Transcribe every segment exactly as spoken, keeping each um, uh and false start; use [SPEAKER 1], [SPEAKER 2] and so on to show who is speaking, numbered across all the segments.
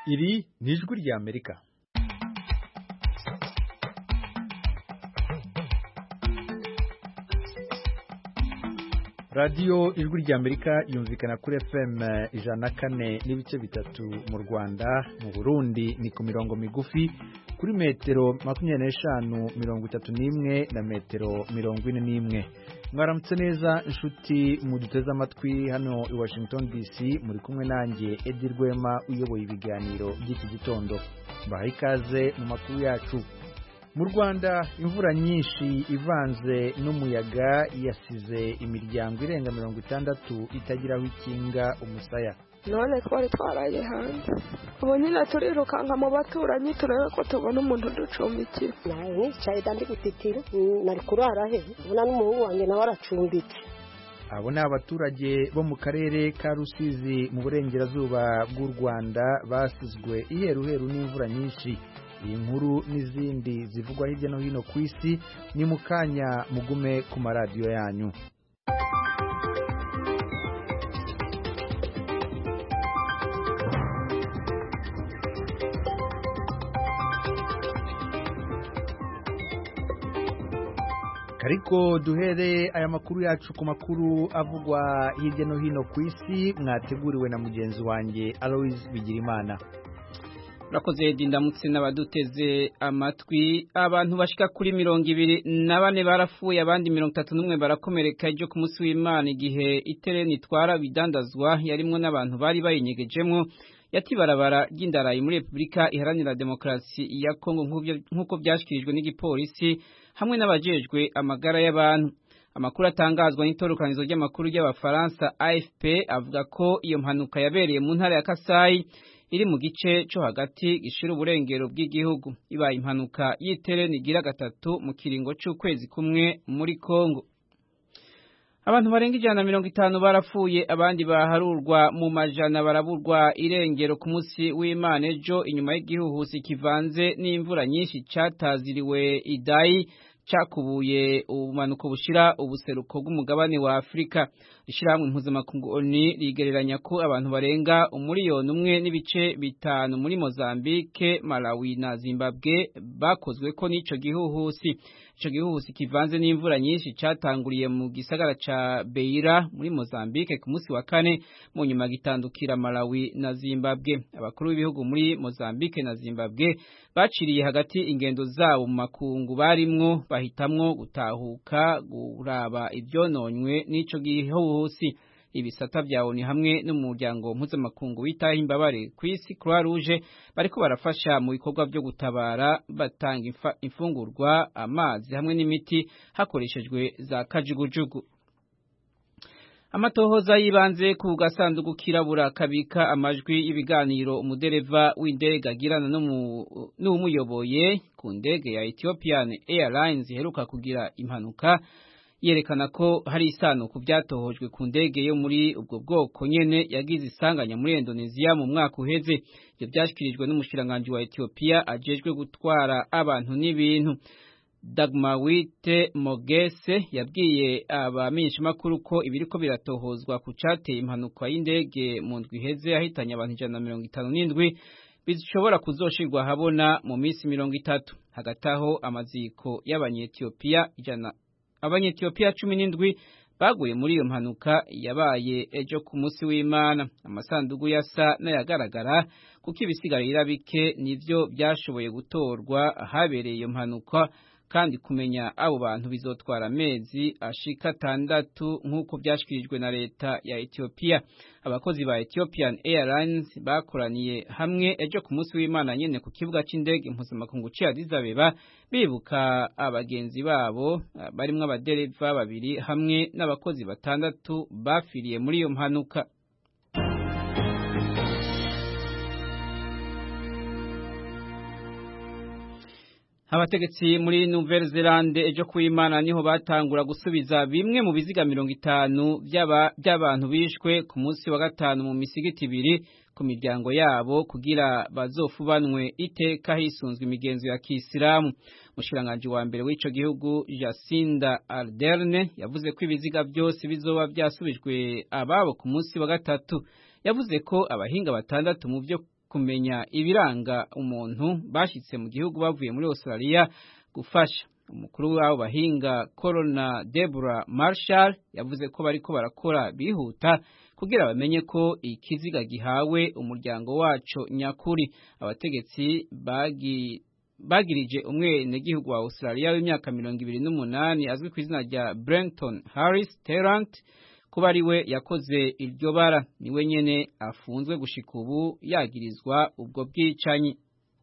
[SPEAKER 1] Iri ni ijwi ry'Amerika. Radio ijwi ry'Amerika yumvikana kuri F M ijana na kane n'ibice bitatu mu Rwanda, mu Burundi ni ku mirongo migufi kuri metero makumyabiri n'eshanu mirongo itatu n'imwe na metero mirongo ine n'imwe. Mwaramutse neza inshuti muduteze amatwi hano i Washington D C, muri kumwe nanjye Edi Rwema uyoboye ibiganiro by'iki gitondo. Bahaye ikaze mu makuru yacu. Mu Rwanda imvura nyinshi ivanze n'umuyaga yasize imiryango irenga mirongo itandatu itagiraho ikinga umusaya.
[SPEAKER 2] None twari twaraye hanze ubu nyine turirukanka mu baturanyi turebe ko tubona umuntu ducumbikira.
[SPEAKER 3] Nawe nicaye dandi gutitira nari kurara he ubona n'umuhungu wanjye nawe aracumbitse.
[SPEAKER 1] Abo ni abaturage bo mu karere ka Rusizi mu burengerazuba bw'u Rwanda basizwe iheruheru n'imvura nyinshi. Iyi nkuru n'izindi zivugwa hirya no hino ku isi ni mu kanya, mugume ku maradiyo yanyu. Ariko duhere aya makuru yacu ku makuru avugwa hirya no hino ku isi, mwateguriwe na mugenzi wanjye Alois Bigirimana.
[SPEAKER 4] Urakoze ndamutse n'abaduteze amatwi. Abantu bashika kuri mirongo ibiri na bane barafuye, abandi mirongo itatu n'umwe barakomereka ejo ku munsi w'Imana igihe itereni itwara bidandazwa yarimwo n'abantu bari bayinyegejemwo yatibarabara ry'indarayi muri Republika Iharanira Demokarasi ya Kongo nk'uko byashikirijwe n'igipolisi hamwe n'abajejwe amagara y'abantu. Amakuru atangazwa n'itorukanizo ry'amakuru y'Abafaransa A F P avuga ko iyo mpanuka yabereye mu ntara ya Kasai iri mu gice cyo hagati gishira uburengero bw'igihugu. Ibaye impanuka y'itereni igira gatatu mu kiringo cy'ukwezi kumwe muri Kongo. Abantu barenga ijana na mirongo itanu barapfuye, abandi baharurwa mu majana baraburwa irengero ku munsi w'Imana ejo inyuma y'igihuhusi kivanze n'imvura nyinshi cataziriwe Idai cakubuye ubumanuko bushira ubuseruko bw'umugabane wa Afrika. Ishirahamwe mpuzamakungu O N U rigereranya ko abantu barenga umuriyoni umwe n'ibice bitanu muri Mozambique, Malawi na Zimbabwe bakozwe ko n'ico gihuhusi. Ico gihuhusi kivanze n'imvura nyinshi catanguriye mu gisagara ca Beira muri Mozambique ku munsi wa kane, mu nyuma gitandukira Malawi na Zimbabwe. Abakuru b'ibihugu muri Mozambique na Zimbabwe baciriye hagati ingendo zabo mu makungu barimwo, bahitamwo gutahuka guraba ivyononywe n'ico gihuhusi. Ibisata vya O N U hamwe n'umuryango mpuzamakungu witaho imbabare ku isi Croix Rouge bariko barafasha mu bikorwa byo gutabara, batanga imfungurwa, amazi hamwe n'imiti hakoreshejwe za kajugujugu. Amatohoza yibanze ku gasanduku kirabura kabika amajwi y'ibiganiro umudereva w'indege agirana n'umuyoboye ku ndege ya Ethiopian Airlines iheruka kugira impanuka, yerekana ko hari isano ku byatohojwe ku ndege yo muri ubwo bwoko nyene yagize isanganya muri Indonesia mu mwaka uheze. Ibyo byashikirijwe n'umushiranganje wa Ethiopia ajejwe gutwara abantu n'ibintu. Dagmawit Mogese yabwiye abamenyesha makuru ko ibiriko biratohozwa ku cateye impanuka y'indege mu ndwi iheze ahitanye abantu ijana na mirongo itanu n'indwi bishobora kuzoshirwa habona mu minsi mirongo itatu. Hagati aho amaziko y'abanyethiopia ijana Abanyethiopia cumi n'indwi baguye muri iyo mpanuka yabaye ejo ku munsi w'Imana. Amasandugu yasa n'ayagaragara kuko ibisigarira bike nivyo byashoboye gutorwa ahabereye iyo mpanuka, kandi kumenya abo bantu bizotwara amezi ashika atandatu nk'uko byashikirijwe na leta ya Ethiopia. Abakozi ba Ethiopian Airlines bakoraniye hamwe ejo ku munsi w'Imana nyene ku kibuga c'indege mpuzamakungu ca Addis Abeba bibuka abagenzi babo barimwo abadereva babiri hamwe n'abakozi batandatu bafiriye muri iyo mpanuka. Abategetsi muri Nouvelle-Zélande ejo kuimana niho batangura gusubiza bimwe mu biziga mirongo itanu by'abantu bishwe ku munsi wa gatanu mu misigiti ibiri ku miryango yabo kugira bazofubanwe iteka hisunzwe imigenzo ya Kisilamu. Mushiranganje wa mbere w'ico gihugu Jacinda Ardern yavuze ko ibiziga byose bizoba byasubijwe ababo ku munsi wa gatatu. Yavuze ko abahinga batandatu mu byo kumenya ibiranga umuntu bashitse mu gihugu bavuye muri Australia gufasha. Umukuru w'abo bahinga Corona Deborah Marshall yavuze ko bariko barakora bihuta kugira bamenye ko ikiziga gihawe umuryango waco nyakuri. Abategetsi bagi bagirije umwenegihugu wa Australia w'imyaka mirongo ibiri n'umunani azwi ku izina rya Brenton Harris Tarrant kuba ariwe yakoze iryo bara. Niwe nyene afunzwe gushika ubu yagirizwa ubwo bwicanyi.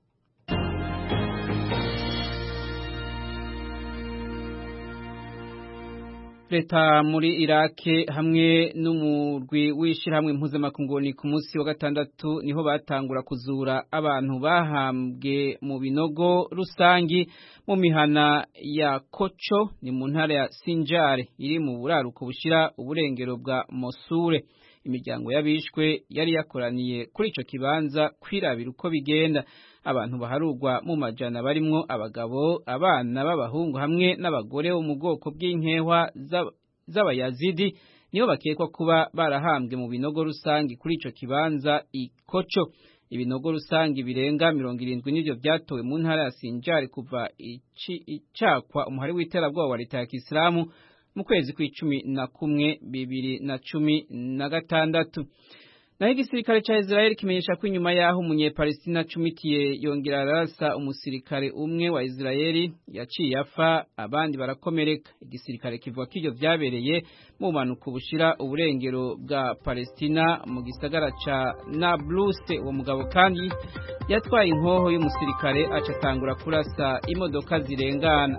[SPEAKER 4] Leta muri Irake hamwe n'umurwi w'ishirahamwe mpuzamakungu ku munsi wa gatandatu niho batangura kuzura abantu bahambwe mu binogo rusangi mu mihana ya Kocho ni mu ntara ya Sinjar iri mu buraruko bushira uburengero bwa Mosul. Imiryango y'abishwe yari yakoraniye kuri ico kibanza kwirabira uko bigenda. Abantu baharugwa mu majana barimwo abagabo, abana b'abahungu hamwe n'abagore bo mu bwoko bw'inkehwa z'abayazidi nibo bakekwa kuba barahambwe mu binogo rusangi kuri ico kibanza Ikocho. Ibinogo rusangi birenga mirongo irindwi n'ivyo vyatowe mu ntara ya Sinjar kuva icakwa umuhari w'iterabwoba wa leta ya Kisilamu mu kwezi kw'icumi na kumwe bibiri na cumi na gatandatu. Naho igisirikare ca Israel kimenyesha ko inyuma yaho umunyepalestina cumitiye yongera arasa umusirikare umwe wa Israeli yaciye afa abandi barakomereka. Igisirikare kivuga ko ivyo vyabereye mu manuko bushira uburengero bwa Palestina mu gisagara ca Nablus. Uwo mugabo kandi yatwaye inkoho y'umusirikare acatangura kurasa imodoka zirengana.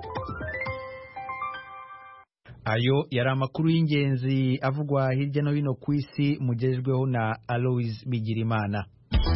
[SPEAKER 1] Ayo yari amakuru y'ingenzi avugwa hirya no hino ku isi mugejweho na Alois Bigirimana.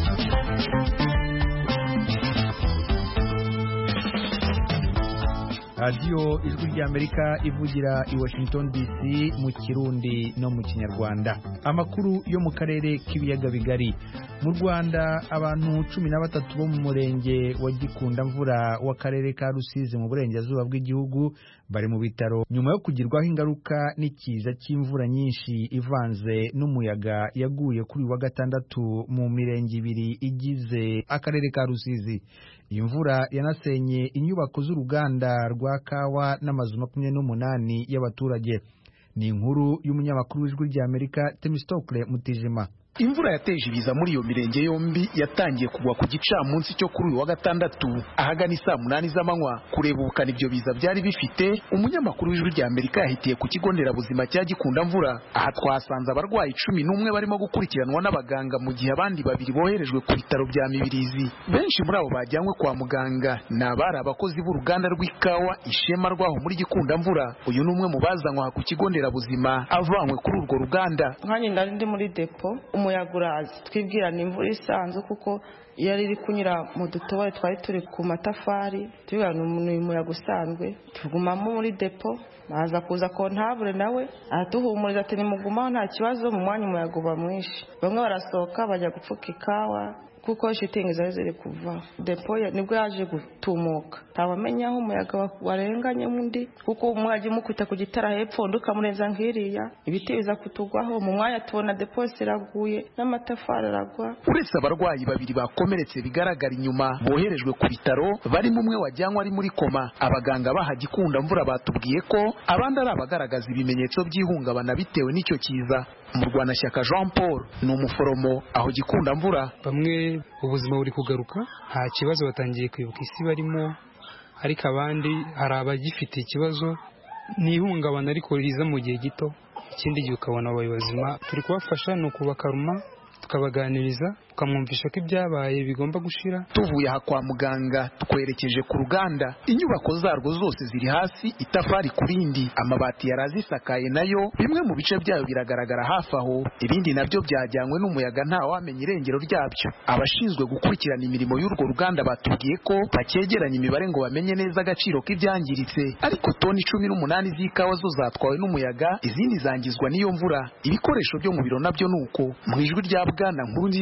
[SPEAKER 1] Radio Ijwi ry'Amerika ivugira i Washington D C mu Kirundi no mu Kinyarwanda. Amakuru yo mu karere k'ibiyaga bigari. Mu Rwanda abantu cumi na batatu bo mu murenge wa Gikunda mvura w'akarere ka Rusizi mu burengerazuba bw'igihugu bari mu bitaro nyuma yo kugirwaho ingaruka n'ikiza cy'imvura nyinshi ivanze n'umuyaga yaguye kuri wa gatandatu mu mirenge ibiri igize akarere ka Rusizi. Iyi mvura yanasenye inyubako z'uruganda rwa kawa n'amazu makumyabiri n'umunani y'abaturage. Ni inkuru y'umunyamakuru w'Ijwi ry'Amerika Temistokle Mutijima.
[SPEAKER 5] Imvura yateje ibiza muri iyo mirenge yombi yatangiye kugwa ku gicamunsi cyo kuri uyu wa gatandatu ahagana saa munani z'amanywa. Kureba ubukana ibyo biza byari bifite, umunyamakuru w'Ijwi ry'Amerika yahitiye ku kigo nderabuzima cya Gikunda mvura. Aha twasanze abarwayi cumi n'umwe barimo gukurikiranwa n'abaganga mu gihe abandi babiri boherejwe ku bitaro bya Mibirizi. Benshi muri abo bajyanywe kwa muganga ni abari abakozi b'uruganda rw'ikawa Ishema rwaho muri Gikunda mvura. Uyu ni umwe mu bazanywe aha ku kigo nderabuzima avanywe kuri urwo ruganda.
[SPEAKER 6] Nkanye ndari ndi muri depo umuyaga uraza twibwira ni imvura isanzwe kuko yari iri kunyura mu dutobore twari turi ku matafari twibwira ni umuyaga usanzwe. Tugumamo muri depo baza kuza kontabure nawe aratuhumuriza ati nimugumaho nta kibazo mu mwanya umuyaga uba mwinshi. Bamwe barasohoka bajya gupfuka ikawa kuko shitingi zari ziri kuva. Depo nibwo yaje gutumuka tabamenya aho umuyaga warenganye mundi kuko umwaje mukita ku gitara hepfo ndukamurenza nkiriya ibiti biza kutugwaho mu mwanya tubona depo siraguye n'amatafari aragwa.
[SPEAKER 5] Uretse abarwayi babiri bakomeretse bigaragara inyuma boherejwe ku bitaro bari mumwe wajyanwa ari muri koma. Abaganga baha Gikunda mvura batubwiye ko abandi ari abagaragaza ibimenyetso by'ihungabana bitewe n'icyo kiza. Mu Rwanda Shyaka Jean Paul ni umuforomo aho Gikunda mvura.
[SPEAKER 7] Bamwe ubuzima buri kugaruka nta kibazo batangiye kwibuka isi barimo, ariko abandi hari abagifite ikibazo n'ihungabana ariko riza mu gihe gito, ikindi gihe ukabona abayobozima turi kubafasha no kubakaruma tukabaganiriza tukamwumvisha ko ibyabaye bigomba gushira.
[SPEAKER 5] Tuvuye aha kwa muganga twerekeje ku ruganda. Inyubako zarwo zose ziri hasi itafari kurindi, amabati yarazisakaye nayo bimwe mu bice byayo biragaragara hafi aho, ibindi nabyo byajyanywe n'umuyaga nta wamenye irengero ryabyo. Abashinzwe gukurikirana imirimo y'urwo ruganda batubwiye ko bakegeranya imibare ngo bamenye neza agaciro k'ibyangiritse, ariko toni cumi n'umunani z'ikawa zo zatwawe n'umuyaga, izindi zangizwa n'iyo mvura. Ibikoresho byo mu biro nabyo nuko. Mu ijwi rya Bwana Nkurunziza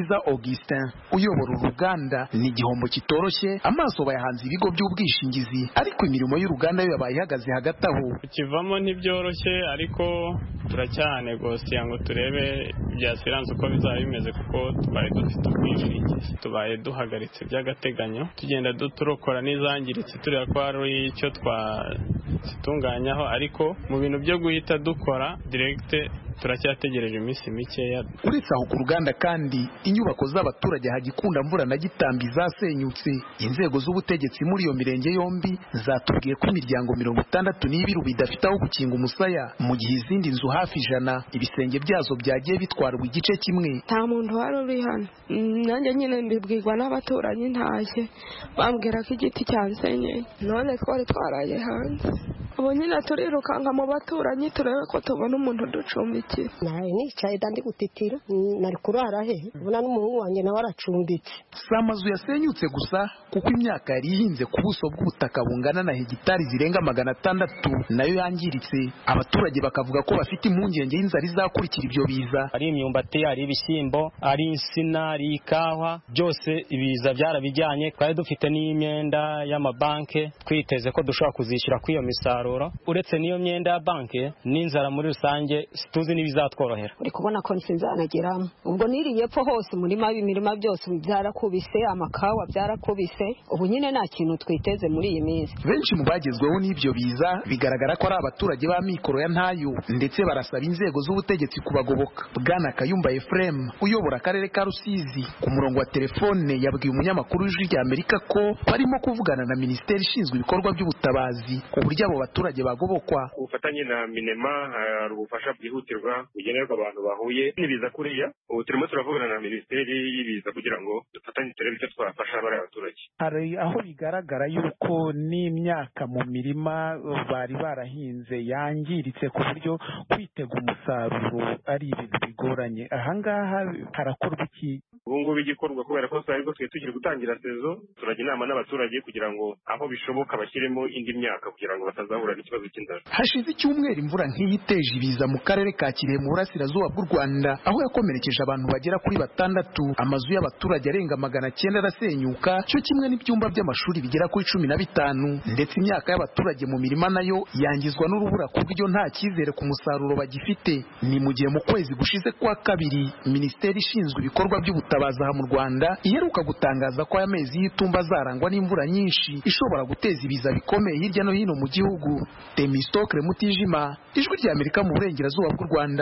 [SPEAKER 5] Augustin uyobora uruganda ni igihombo kitoroshye, amaso bayahanze ibigo by'ubwishingizi, ariko imirimo y'uruganda yo yabaye ihagaze hagati aho.
[SPEAKER 8] Kivamo ntibyoroshye, ariko turacyanegosiya ngo turebe bya assurance uko bizaba bimeze, kuko twari dufite ubwishingizi tubaye duhagaritse by'agateganyo, tugenda duturokora n'izangiritse tureba ko hari icyo twazitunganyaho, ariko mu bintu byo guhita dukora direct turacyategereje iminsi mikeya.
[SPEAKER 5] Uretse aho ku ruganda kandi inyubako z'abaturage hagikunda mvura na Gitambi zasenyutse. Inzego z'ubutegetsi muri iyo mirenge yombi zatubwiye ko imiryango mirongo itandatu n'ibiru bidafite aho gukinga umusaya, mu gihe izindi nzu hafi ijana ibisenge byazo byagiye bitwarwa igice kimwe.
[SPEAKER 2] Nta muntu wari uri hano, nanjye nyine mbibwirwa n'abaturanyi ntashye bambwira ko igiti cyansenyeye, none twari twaraye hanze. Ubu nyine turirukanka mu baturanyi turebe ko tubona umuntu ducumbikira.
[SPEAKER 3] Naye nicaye dandi gutitira, nari kurara he, ubona n'umuhungu wanjye nawe aracumbitse.
[SPEAKER 5] Si amazu yasenyutse gusa, kuko imyaka yari ihinze ku buso bw'ubutaka bungana na hegitari zirenga magana atandatu nayo yangiritse. Abaturage bakavuga ko bafite impungenge y'inzara izakurikira ibyo biza.
[SPEAKER 9] Ari imyumbati, ari ibishyimbo, ari insina, ari ikawa, byose ibiza byarabijyanye. Twari dufite n'imyenda y'amabanke twiteze ko dushobora kuzishyura kuri iyo misaruro. Uretse n'iyo myenda ya banke n'inzara muri rusange situzi n'ibizatworohera.
[SPEAKER 3] Uri kubona ko nsinzanageramo, ubwo niriye pfo hose umurima w'imirima byose byarakubise, amakawa byarakubise, ubu nyine nta kintu twiteze muri iyi minsi.
[SPEAKER 5] Benshi mu bagezweho n'ibyo biza bigaragara ko ari abaturage ba mikoro ya ntayo, ndetse barasaba inzego z'ubutegetsi kubagoboka. Bwana Kayumba Ephraim uyobora akarere ka Rusizi ku murongo wa telefone yabwiye umunyamakuru w'Ijwi rya Amerika ko barimo kuvugana na Minisiteri ishinzwe ibikorwa by'ubutabazi ku buryo abo baturage bagobokwa.
[SPEAKER 10] Ubufatanye na Minema hari ubufasha bwihutirwa bugenerwa abantu bahuye n'ibiza kuriya. Ubu turimo turavugana na Minisiteri y'ibiza kugira ngo dufatanye turebe icyo twafasha abari abaturage.
[SPEAKER 11] Hari aho bigaragara yuko n'imyaka mu mirima bari barahinze yangiritse ku buryo kwitega umusaruro ari ibintu bigoranye. Ahangaha harakorwa iki?
[SPEAKER 10] Ubu ngubu igikorwa kubera ko twari twe tukiri gutangira sezo, turajya inama n'abaturage kugira ngo aho bishoboka bashyiremo indi myaka kugira ngo batazahura n'ikibazo cy'inzara.
[SPEAKER 5] Hashize icyumweru imvura nk'iyi iteje ibiza mu karere ka Kirehe mu burasirazuba bw'u Rwanda, aho yakomerekeje abantu bagera kuri batandatu. Amazu y'abaturage arenga magana cyenda arasenyuka, cyo kimwe n'ibyumba by'amashuri bigera kuri cumi na bitanu, ndetse imyaka y'abaturage mu mirima nayo yangizwa n'urubura ku buryo nta cyizere ku musaruro bagifite. Ni mu gihe mu kwezi gushize kwa kabiri Minisiteri ishinzwe ibikorwa by'ubutabazi aha mu Rwanda iheruka gutangaza ko aya mezi y'itumba azarangwa n'imvura nyinshi ishobora guteza ibiza bikomeye hirya no hino mu gihugu. Temistokle Mutijima, Ijwi rya Amerika mu burengerazuba bw'u Rwanda.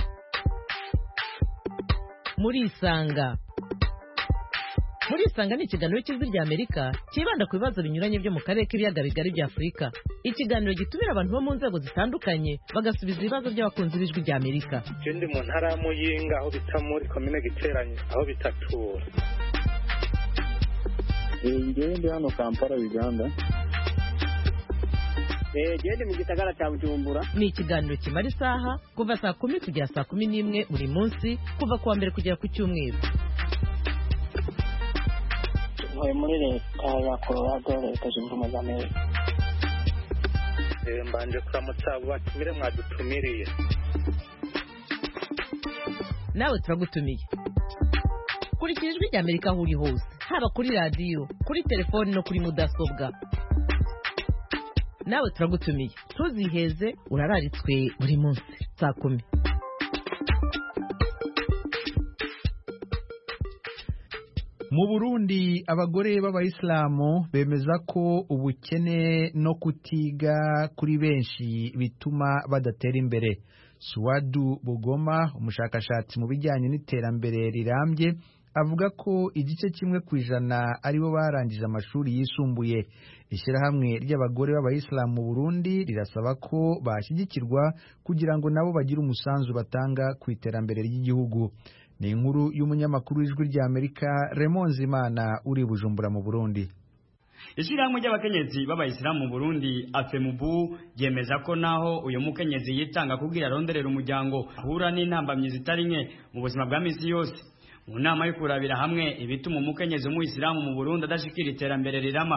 [SPEAKER 12] Muri Isanga. Muri Isanga ni ikiganiro cy'Ijwi rya Amerika kibanda ku bibazo binyuranye byo mu karere k'ibiyaga bigari bya Afurika. Ikiganiro gitumira abantu bo mu nzego zitandukanye bagasubiza ibibazo by'abakunzi b'Ijwi rya Amerika.
[SPEAKER 13] Ndi mu ntara ya Muyinga aho bita muri komine Giteranye aho bita Tura.
[SPEAKER 14] Ngiye ndi hano Kampala, Uganda.
[SPEAKER 15] Eh, gende mu gisagara cya Bujumbura.
[SPEAKER 12] Ni ikiganiro kimara isaha kuva saa kumi kugera saa kumi n'imwe buri munsi kuva kuwa mbere kugera ku cyumweru.
[SPEAKER 15] Ntuye muri leta ya Colorado, leta zunze ubumwe za Amerika.
[SPEAKER 13] Eh, mbanje kuramutsa batumire mwadutumiriye.
[SPEAKER 12] Nawe turagutumiye. Kurikira Ijwi rya Amerika aho uri hose, haba kuri radiyo, kuri telefoni no kuri mudasobwa. Nawe turagutumiye, tuziheze urararitswe buri munsi saa kumi.
[SPEAKER 1] Mu Burundi abagore b'abayisilamu bemeza ko ubukene no kutiga kuri benshi bituma badatera imbere. Suwadu Bugoma, umushakashatsi mu bijyanye n'iterambere rirambye, avuga ko igice kimwe ku ijana aribo barangije amashuri yisumbuye. Ishyirahamwe ry'abagore b'abayisilamu mu Burundi rirasaba ko bashyigikirwa kugira ngo nabo bagire umusanzu batanga ku iterambere ry'igihugu. Ni inkuru y'umunyamakuru w'Ijwi rya Amerika Raymond Zimana uri Bujumbura mu Burundi.
[SPEAKER 16] Ishyirahamwe ry'abakenyezi b'abayisilamu mu Burundi Afemubu yemeza ko naho uyu mukenyezi yitanga kugira aronderera umuryango ahura n'intambamyi zitari nke mu buzima bwa misi yose. Mu nama yo kurabira hamwe ibituma umukenyezi w'umuyisilamu mu Burundi adashikira iterambere rirama,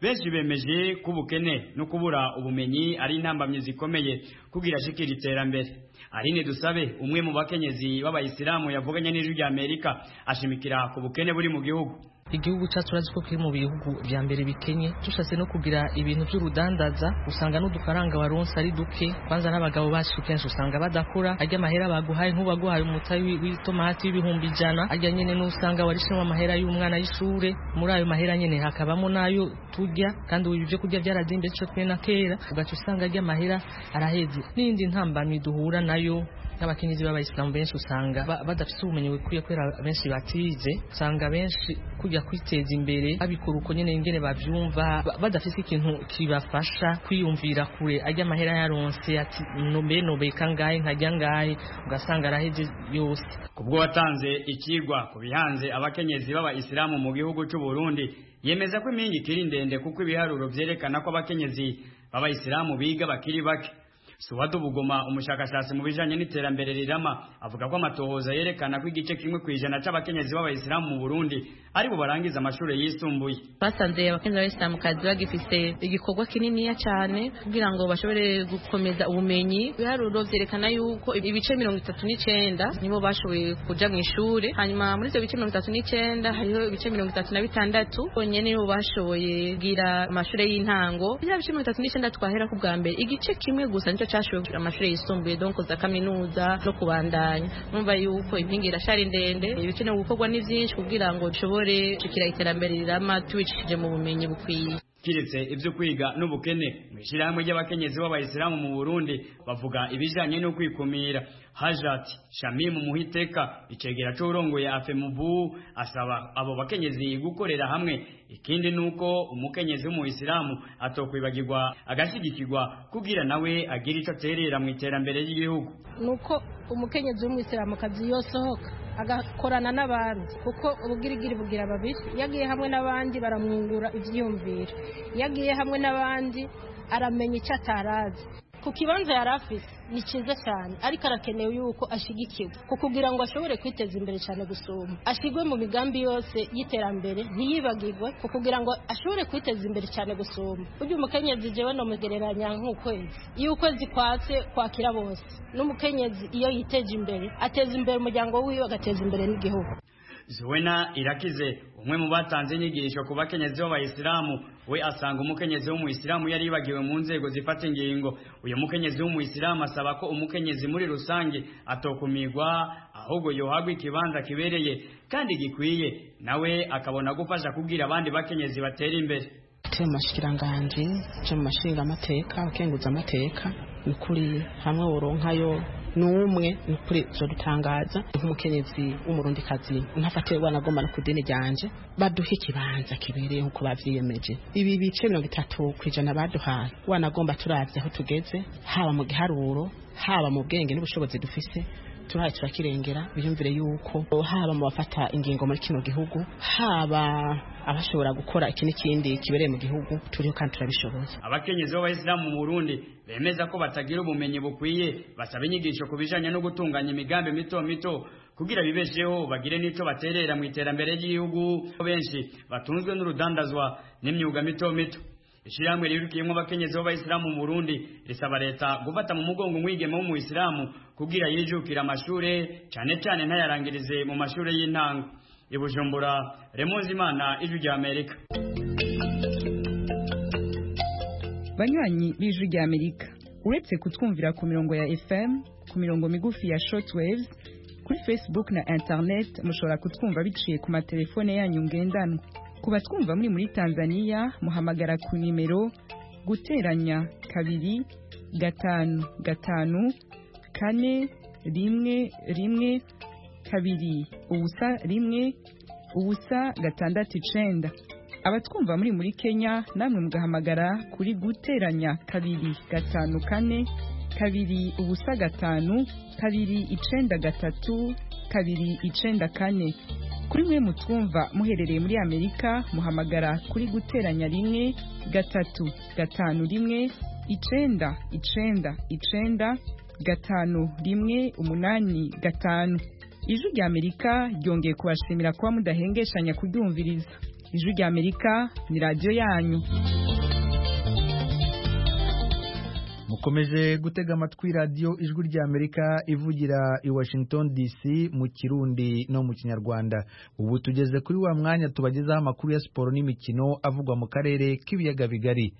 [SPEAKER 16] benshi bemeje ko ubukene no kubura ubumenyi ari intambamyi zikomeye kugira shikira iterambere. Aline Dusabe umwe mu bakenyezi b'abayisilamu yavuganye n'ijwi rya Amerika ashimikira ku bukene buri mu gihugu.
[SPEAKER 12] Igihugu cyacu turazi ko kiri mu bihugu vya mbere bikenye, tushatse no kugira ibintu by'urudandaza usanga n'udufaranga baronsa ari duke, kwanza n'abagabo bacu kenshi usanga badakura, ajya amahera baguhaye nk'ubaguhaye umutayi w'itomati w'ibihumbi ijana, ajya nyene n'usanga warishemo amahera y'umwana y'ishure, muri ayo mahera nyene hakabamo nayo turya, kandi ubu ibyo kurya byaradimbe cyo twe na kera, ugaca usanga ajya amahera araheze. N'indi ntambamyi duhura nayo n'abakenyezi b'abayisilamu benshi usanga badafite ubumenyi bukwiye kwera, benshi batize, usanga benshi kujya kwiteza imbere abikora uko nyene ingene bavyumva, badafite ikintu kibafasha kwiyumvira kure, ajya amahera yaronse ati nobe nobe kangaye nkajya ngaye, ugasanga araheze yose.
[SPEAKER 16] Kubwo watanze ikigwa kubihanze abakenyezi b'abayisilamu mu gihugu cy'u Burundi, yemeza ko impingi kiri ndende kuko ibiharuro vyerekana ko abakenyezi b'abayisilamu biga bakiri bake. Suwadu Bugoma umushakashatsi mu bijanye n'iterambere rirama avuga ko amatohoza yerekana ko igice kimwe kwijana c'abakenyezi b'abayisilamu mu Burundi ari bo barangiza amashure yisumbuye.
[SPEAKER 17] Basanze abakenyezi b'abayisilamu kazi bagifise igikorwa kininiya cyane kugira ngo bashobore gukomeza ubumenyi. Ibiharuro vyerekana yuko ibice mirongo itatu n'icenda nibo bashoboye kuja mu ishure, hanyuma muri ivyo bice mirongo itatu n'icenda hariho ibice mirongo itatu na bitandatu bonyene nibo bashoboye kugira amashure y'intango. Ivyo bice mirongo itatu n'icenda twahera ku bwa mbere, igice kimwe gusa nico cyashoboye amashuri yisumbuye donc za kaminuza no kubandanya. Numva yuko impingi irashari ndende, ibikenewe gukorwa ni byinshi kugira ngo dushobore gukira iterambere rirama tubicishije mu bumenyi bukwiye.
[SPEAKER 16] Kiretse ibyo kwiga n'ubukene, mwishirahamwe ry'abakenyezi b'abayisilamu mu Burundi bavuga ibijanye no kwikumira. Hajat Shamim Muhiteka icegera c'urongoye Afemubu asaba abo bakenyezi gukorera hamwe. Ikindi nuko umukenyezi w'umuyisilamu atokwibagirwa agashigikirwa kugira nawe agira ico terera mu iterambere ry'igihugu.
[SPEAKER 18] Nuko umukenyezi w'umuyisilamu kazi yosohoka agakorana n'abandi, kuko ubugirigiri bugira babiri, yagiye hamwe n'abandi baramwungura ivyiyumviro, yagiye hamwe n'abandi aramenya icyo atarazi. Ku kibanza yarafise ni cyiza cyane, ariko arakenewe yuko ashigikirwa kugira ngo ashobore kwiteza imbere cyane gusoma, ashigwe mu migambi yose y'iterambere, ntiyibagirwe kugira ngo ashobore kwiteza imbere cyane gusoma. Burya umukenyezi jewe no mugereranya nk'ukwezi, iyo ukwezi kwatse kwakira bose, n'umukenyezi iyo yiteje imbere ateza imbere umuryango wiwe agateza imbere n'igihugu.
[SPEAKER 16] Zuwena Irakize umwe mu batanze inyigisho ku bakenyezi b'abayisilamu, we asanga umukenyezi w'umuyisilamu yari yibagiwe mu nzego zifata ingingo. Uyu mukenyezi w'umuyisilamu asaba ko umukenyezi muri rusange atokumirwa, ahubwo yohagwa ikibanza kibereye kandi gikwiye, nawe akabona gufasha kugira abandi bakenyezi batera imbere.
[SPEAKER 19] Te mashikiranganje cyo mashinga amateka akenguza amateka nikuri hamwe woronkayo numwe nikuri zo dutangaza nk'umukenyezi w'umurundikazi ntafate wanagomba no kudini ryanje baduha ikibanza kibereye nkuko bavyiyemeje. Ibi bice mirongo itatu kwijana baduhaye wanagomba turavye aho tugeze, haba mu giharuro haba mu bwenge n'ubushobozi dufise, turaye turakirengera. Biyumvire yuko haba mu bafata ingingo muri kino gihugu, haba abashobora gukora iki n'ikindi kibereye mu gihugu, turiho kandi turabishoboye.
[SPEAKER 16] Abakenyezi b'abayisilamu mu Burundi bemeza ko batagira ubumenyi bukwiye, basaba inyigisho kubijanye no gutunganya imigambi mito mito kugira bibesheho bagire n'ico baterera mu iterambere ry'igihugu. Benshi batunzwe n'urudandazwa n'imyuga mito mito. Ishiramwe rirukiyemo abakenyezi b'abayisilamu mu Burundi risaba leta gufata mu mugongo umwigeme w'umuyisilamu kugira yijukira amashure, cyane cyane ntayarangirize mu mashure y'intango. I Bujumbura, Remonzimana, Ijwi rya Amerika.
[SPEAKER 20] Banywanyi b'Ijwi rya Amerika, uretse kutwumvira ku mirongo ya F M, ku mirongo migufi ya shortwaves, kuri Facebook na internet mushobora kutwumva biciye ku matelefone yanyu ngendanwa. Kuba twumva muri muri Tanzania muhamagara ku nimero guteranya kabiri gatanu gatanu kane rimwe rimwe kabiri ubusa rimwe ubusa gatandatu icenda. Abatwumva muri muri Kenya namwe mugahamagara kuri guteranya kabiri gatanu kane kabiri ubusa gatanu kabiri icenda gatatu kabiri icenda kane. Kuri mwe mutwumva muherereye muri Amerika muhamagara kuri guteranya rimwe gatatu gatanu rimwe icenda icenda icenda gatanu rimwe umunani gatanu. Ijwi rya Amerika ryongeye kubashimira kuba mudahengeshanya kuryumviriza. ijwi rya Amerika ni radio yanyu.
[SPEAKER 1] mukomeje gutega amatwi radio ijwi rya Amerika ivugira i Washington D C mu Kirundi no mu Kinyarwanda. Ubu tugeze kuri wa mwanya tubagezaho amakuru ya siporo n'imikino avugwa mu karere k'ibiyaga bigari.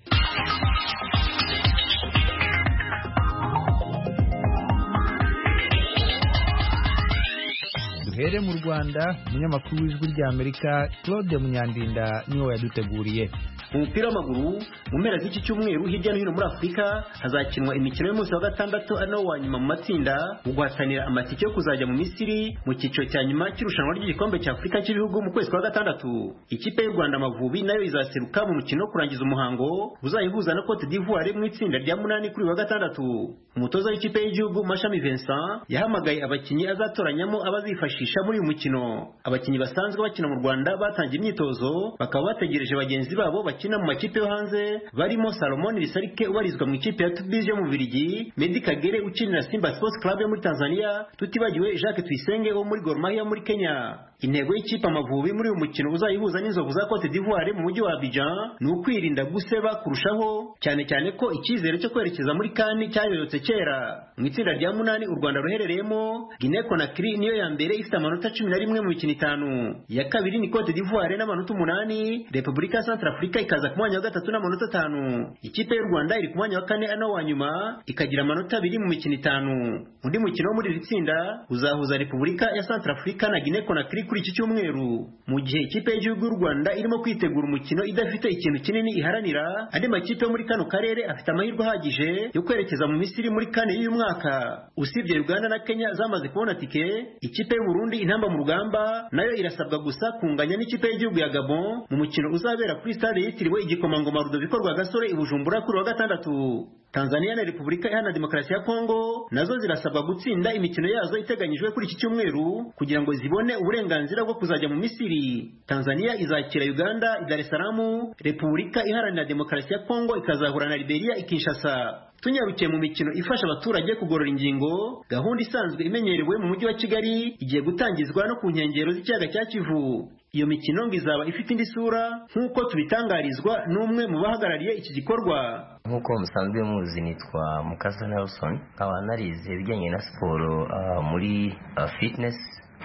[SPEAKER 1] Duhere mu Rwanda, umunyamakuru w'ijwi rya Amerika Claude Munyandinda niwe yaduteguriye.
[SPEAKER 21] Umupira w'amaguru mu mpera z'iki cyumweru hirya no hino muri Afurika hazakinwa imikino y'umunsi wa gatandatu ano wa nyuma mu matsinda mu guhatanira amatike yo kuzajya mu Misiri mu cyiciro cya nyuma cy'irushanwa ry'igikombe cya Afurika cy'ibihugu mu kwezi kwa gatandatu. Ikipe y'u Rwanda Amavubi nayo izaseruka mu mukino kurangiza umuhango uzayihuza na Cote d'Ivoire mu itsinda rya munani kuri wa gatandatu. Umutoza w'ikipe y'igihugu Mashami Vincent yahamagaye abakinnyi azatoranyamo abazifashisha muri uyu mukino. Abakinnyi basanzwe bakina mu Rwanda batangiye imyitozo bakaba bategereje bagenzi babo bakina mu makipe yo hanze barimo Salomon Risarike ubarizwa mu ikipe ya Tubize yo mu Bubiligi, Medi Kagere ukinira Simba Sports Club yo muri Tanzania, tutibagiwe Jacques Tuyisenge wo muri Gor Mahia muri Kenya. Intego y'ikipe Amavubi muri uyu mukino uzayihuza n'inzovu za Cote d'Ivoire mu mujyi wa Abidjan ni ukwirinda guseba kurushaho, cyane cyane ko icyizere cyo kwerekeza muri kani cyayobotse kera. Mu itsinda rya munani u Rwanda ruherereyemo, Guinea Conakry niyo ya mbere ifite amanota cumi na rimwe mu mikino itanu, ya kabiri ni Cote d'Ivoire n'amanota umunani, Repubulika ya Centrafrica ikaza ku mwanya wa gatatu n'amanota atanu. Ikipe y'u Rwanda iri ku mwanya wa kane ano wa nyuma ikagira amanota abiri mu mikino itanu. Undi mukino wo muri iri tsinda uzahuza Repubulika ya Centrafrica na Guinea Conakry kuri iki cyumweru. Mu gihe ikipe y'igihugu y'u Rwanda irimo kwitegura umukino idafite ikintu kinini iharanira, andi makipe yo muri kano karere afite amahirwe ahagije yo kwerekeza mu Misiri muri kane y'uyu mwaka. Usibye Uganda na Kenya zamaze kubona tike, ikipe y'u Burundi intamba mu rugamba nayo irasabwa gusa kunganya n'ikipe y'igihugu ya Gabon mu mukino uzabera kuri stade yitiriwe igikomangoma Rudoviko Rwagasore i Bujumbura kuri wa gatandatu. Tanzania na Repubulika Iharanira Demokarasi ya Kongo nazo zirasabwa gutsinda imikino yazo iteganyijwe kuri iki cyumweru kugira ngo zibone uburenganzira bwo kuzajya mu Misiri. Tanzania izakira Uganda i Dar es Salaam, Repubulika Iharanira Demokarasi ya Kongo ikazahura na Liberia i Kinshasa. Tunyarukiye mu mikino ifasha abaturage kugorora ingingo, gahunda isanzwe imenyerewe mu mujyi wa Kigali igiye gutangizwa no ku nkengero z'ikiyaga cya Kivu. Iyo mikino ngizaba ifite indi sura nk'uko tubitangarizwa n'umwe mu bahagarariye iki gikorwa.
[SPEAKER 22] Nk'uko musanzwe muzi nitwa Mukasa Nelson, nkaba narize ibijyanye na siporo uh, muri uh, fitness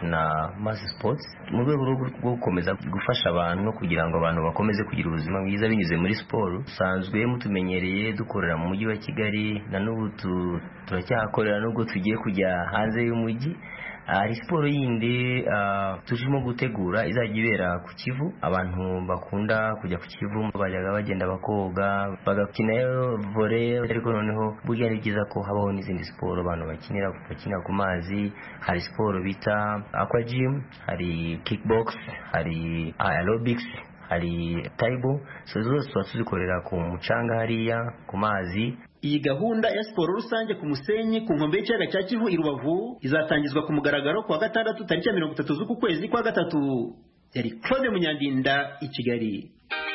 [SPEAKER 22] na mass sports mu rwego rwo gukomeza gufasha abantu kugira ngo abantu bakomeze kugira ubuzima bwiza binyuze muri siporo. Sanzwe mutumenyereye dukorera mu mujyi wa Kigali na n'ubu turacyakorera nubwo tugiye kujya hanze y'umujyi. Ari siporo yindi uh, turimo gutegura izajya ibera ku Kivu. Abantu bakunda kujya ku Kivu bajyaga bagenda bakoga bagakina volley, ariko noneho burya ari byiza ko habaho n'izindi siporo abantu bakinira bakina ku mazi. Hari siporo bita aqua gym, hari kickbox, hari aerobics, hari taibo. So zose tuzikorera ku mucanga hariya ku mazi.
[SPEAKER 21] Iyi gahunda ya siporo rusange ku musenyi ku nkombe y'ikiyaga cya Kivu i Rubavu izatangizwa ku mugaragaro ku wa gatandatu tariki ya mirongo itatu z'uku kwezi kwa gatatu. Yari Claude Munyandinda i Kigali.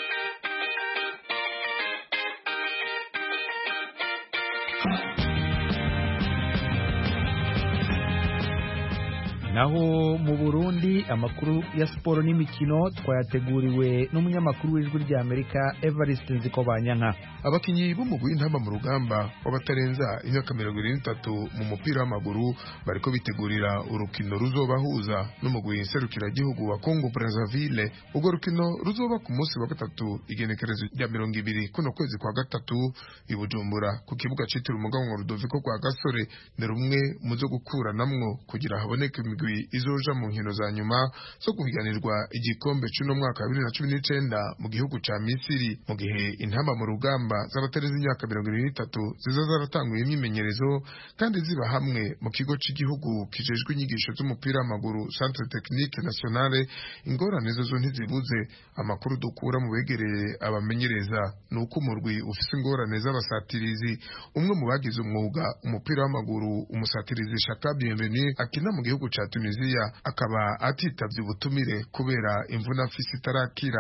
[SPEAKER 1] Naho mu Burundi amakuru ya siporo n'imikino twayateguriwe n'umunyamakuru w'ijwi rya Amerika Evariste Nzikobanyanka.
[SPEAKER 23] Abakinyi b'umugwi w'intamba mu rugamba w'abatarenza imyaka mirongo irindwi n'itatu mu mupira w'amaguru bariko bitegurira urukino ruzobahuza n'umugwi nserukiragihugu wa Congo Brazzaville. Urwo rukino ruzoba ku munsi wa gatatu igenekerezo rya mirongo ibiri kuno kwezi kwa gatatu i Bujumbura ku kibuga citiriwe umuganwa Rudoviko Rwagasore. Ni rumwe mu zo gukuranamwo kugira haboneke izoja mu nkino za nyuma zo guhiganirwa igikombe cy'uno mwaka wa bibiri na cumi n'icenda mu gihugu ca Misiri, mu gihe intamba mu rugamba z'abatareze imyaka mirongo irindwi n'itatu ziza zaratanguye imyimenyerezo kandi ziba hamwe mu kigo cy'igihugu kijejwe inyigisho z'umupira w'amaguru Centre Technique Nationale. Ingorane zo zo ntizibuze. Amakuru dukura mu begereye abamenyereza ni uko umurwi ufise ingorane z'abasatirizi. Umwe mu bagize umwuga umupira w'amaguru, umusatirizi Shaka Bienvenu akina mu gihugu ca Tunisia, akaba atitavye ubutumire kubera imvuna afise itarakira.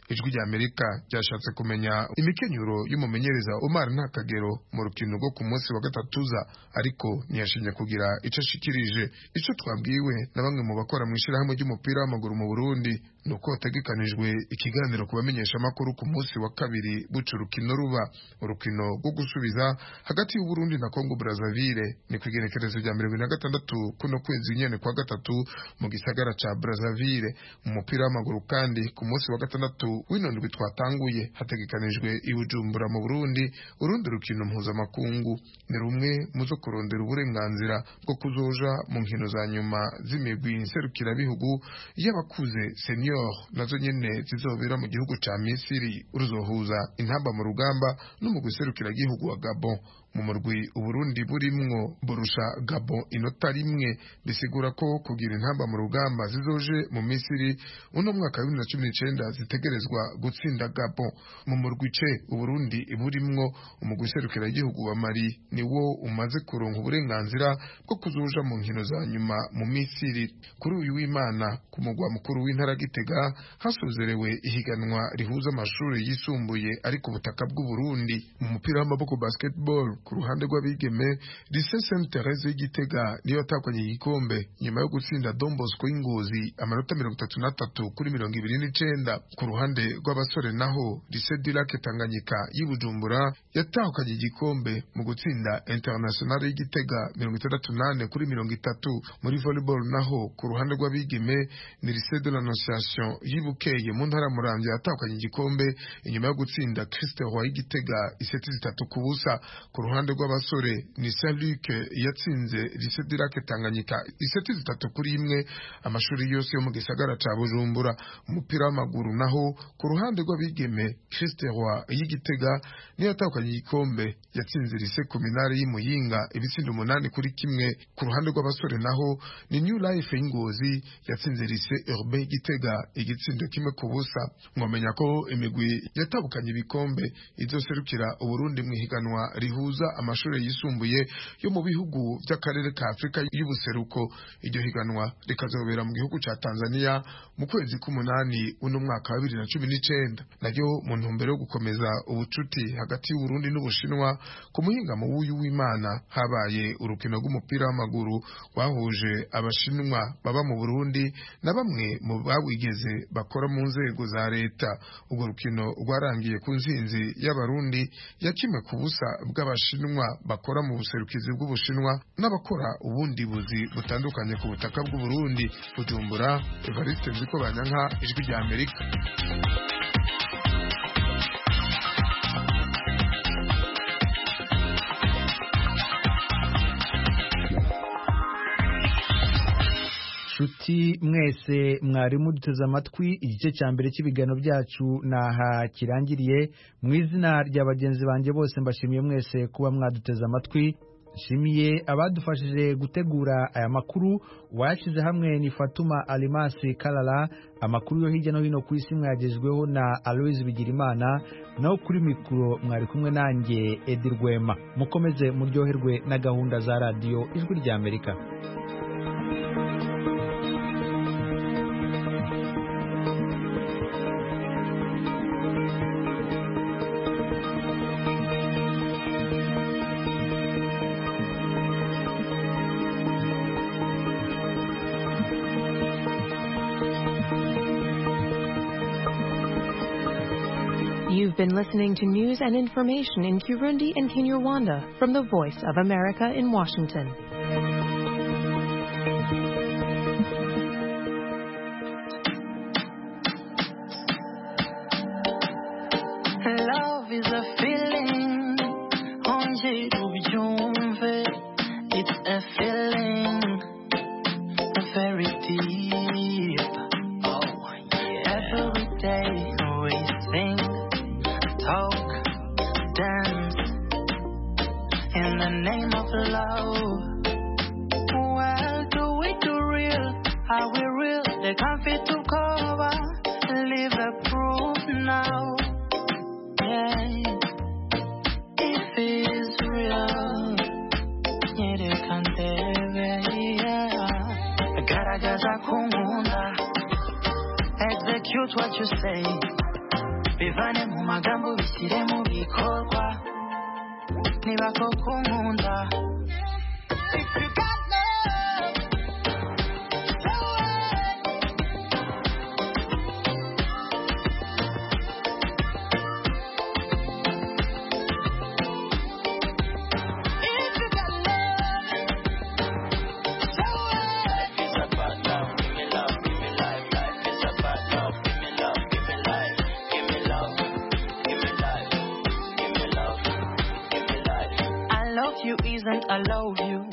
[SPEAKER 23] ijwi rya Amerika ryashatse kumenya imikenyuro y'umumenyereza Omar Ntakagero mu rukino rwo ku munsi wa gatatuza ariko ntiyashinye kugira ico ashikirije. Ico twabwiwe na bamwe mu bakora mu ishirahamwe ry'umupira w'amaguru mu Burundi nuko hategekanijwe ikiganiro kubamenyesha makuru ku munsi wa kabiri buca urukino ruba urukino rwo gusubiza hagati y'u Burundi na Congo Brazzaville ni kwigenekerezo rya mirongo ine na gatandatu kuno kwezi nyene kwa gatatu mu gisagara ca Brazzaville. Mu mupira w'amaguru kandi ku munsi wa gatandatu w'ino ndwi twatanguye hategekanijwe i Bujumbura mu Burundi urundi rukino mpuzamakungu ni rumwe muzo kurondera uburenganzira bwo kuzoja mu nkino za nyuma z'imigwi nserukirabihugu y'abakuze senior nazo nyene zizobera mu gihugu ca Misiri uruzohuza intamba mu rugamba no mu guserukira gihugu wa Gabon. Mu murwi Uburundi burimwo burusha Gabon inota rimwe bisigura ko kugira intamba mu rugamba zizoje mu Misiri uno mwaka wa bibiri na cumi n'icenda zitegerezwa gutsinda Gabon. Mu murwi C Uburundi burimwo umugwi serukira igihugu wa Mali niwo umaze kuronka uburenganzira bwo kuzoja mu nkino za nyuma mu Misiri. Kuri uyu w'Imana ku mugwa mukuru w'intara Gitega hasozerewe ihiganwa rihuza amashuri yisumbuye ari ku butaka bw'u Burundi. Mu mupira w'amaboko basketball ku ruhande rw'abigeme Lycée Sainte Thérèse y'Igitega niyo yatakanye igikombe nyuma yo gutsinda Don Bosco y'Ingozi amanota mirongo itatu n'atatu kuri mirongo ibiri n'icenda. Ku ruhande rw'abasore naho Lycée du Lac Tanganyika y'Ibujumbura yatakanye igikombe mu gutsinda International y'Igitega mirongo itandatu n'ane kuri mirongo itatu. Muri volleyball naho ku ruhande rw'abigeme ni Lycée de l'Annonciation y'Ibukeye mu ntara Muramvya yatakanye igikombe inyuma yo gutsinda Christ Roi y'Igitega iseti zitatu ku busa. Ku ruhande rw'abasore ni Saint-Luc yatsinze Lycée du Lac Tanganyika iseti zitatu kuri imwe amashuri yose yo mu gisagara ca Bujumbura. Umupira w'amaguru naho ku ruhande rw'abigeme Christ Roi y'Igitega niyo yatakanye igikombe yatsinze Lycée Communale y'Imuyinga ibitsindo umunani kuri kimwe. Ku ruhande rw'abasore naho ni New Life y'Ingozi yatsinze Lycée Urbain y'Igitega igitsindo kimwe ku busa. Mwamenya ko imigwi yatabukanye ibikombe izoserukira Uburundi mu higanwa rihuza amashuri yisumbuye yo mu bihugu by'akarere ka Afrika y'ubuseruko. Iryo higanwa rikazobera mu gihugu ca Tanzania mu kwezi k'umunani uno mwaka wa bibiri na cumi n'icenda. Naryo mu ntumbero yo gukomeza ubucuti hagati y'u Burundi n'Ubushinwa ku muhingamo w'uyu w'Imana habaye urukino rw'umupira w'amaguru wahuje abashinwa baba mu Burundi na bamwe mu bawigeze bakora mu nzego za leta. Urwo rukino rwarangiye ku nzinzi y'abarundi ya kimwe ku busa bw'abashinwa bakora mu buserukizi bw'Ubushinwa n'abakora ubundi buzi butandukanye ku butaka bw'u Burundi. Bujumbura, Evariste Nzikobanyanka, Ijwi rya Amerika.
[SPEAKER 1] Shuti mwese mwarimu duteze amatwi igice cya mbere cy'ibiganiro byacu naha kirangiriye. Mu izina rya bagenzi banjye bose mbashimiye mwese kuba mwaduteze amatwi. Nshimiye abadufashije gutegura aya makuru washyize hamwe ni Fatuma Alimasi Kalala. Amakuru yo hirya no hino ku isi mwagejweho na Aloise Bigirimana, naho kuri mikoro mwari kumwe nanjye Edi Rwema. Mukomeze muryoherwe na gahunda za radio Ijwi rya Amerika.
[SPEAKER 4] You've been listening to news and information in Kirundi and Kinyarwanda from the Voice of America in Washington.
[SPEAKER 6] Love is a feeling, onje ubyumve. It's a feeling, very deep. Oh, yeah. Every day we sing, talk, dance in the name of love. Well, do we do real? Are we real? They can't fit to cover. Leave the proof now. Yeah, if it is real, it can't be. Yeah, garagaza kumunda. Execute what you say. bivane mu magambo bishyire mu bikorwa niba koko nkunda. If you got love, show it. If you got love, show it. Life is about love, give me love, give me life. Life is about love, give me love, give me life. Give me love, give me life. Give me love, give me life. I love you isn't I love you.